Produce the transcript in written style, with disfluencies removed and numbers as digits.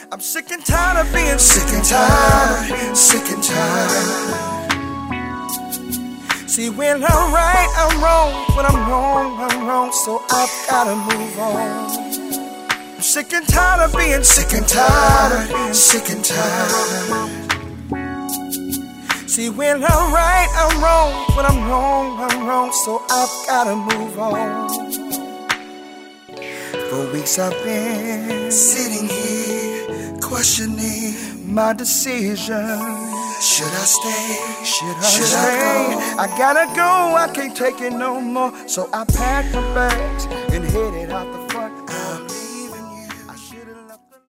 I'm sick and tired of being sick and tired, sick and tired. See, when I'm right, I'm wrong. When I'm wrong, I'm wrong. So I've gotta move on. I'm sick and tired of being sick and tired, sick and tired. See, when I'm right, I'm wrong. When I'm wrong, I'm wrong. So I've gotta move on. For weeks I've been sitting here questioning my decision. Should I stay? Should I stay? I gotta go, I can't take it no more. So I packed my bags and headed out the